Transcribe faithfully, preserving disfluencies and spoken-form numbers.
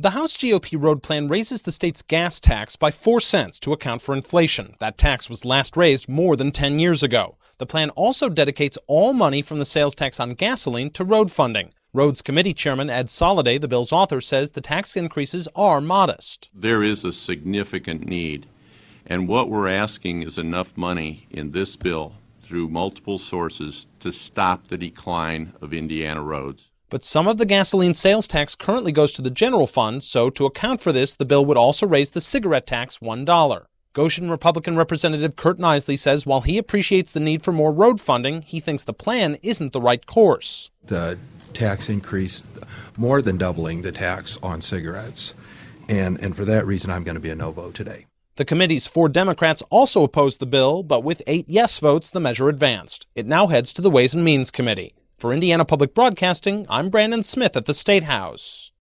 The House G O P road plan raises the state's gas tax by four cents to account for inflation. That tax was last raised more than ten years ago. The plan also dedicates all money from the sales tax on gasoline to road funding. Roads Committee Chairman Ed Soliday, the bill's author, says the tax increases are modest. There is a significant need, and what we're asking is enough money in this bill through multiple sources to stop the decline of Indiana roads. But some of the gasoline sales tax currently goes to the general fund, so to account for this, the bill would also raise the cigarette tax one dollar. Goshen Republican Representative Kurt Nisley says while he appreciates the need for more road funding, he thinks the plan isn't the right course. The tax increase, more than doubling the tax on cigarettes, and, and for that reason, I'm going to be a no vote today. The committee's four Democrats also opposed the bill, but with eight yes votes, the measure advanced. It now heads to the Ways and Means Committee. For Indiana Public Broadcasting, I'm Brandon Smith at the State House.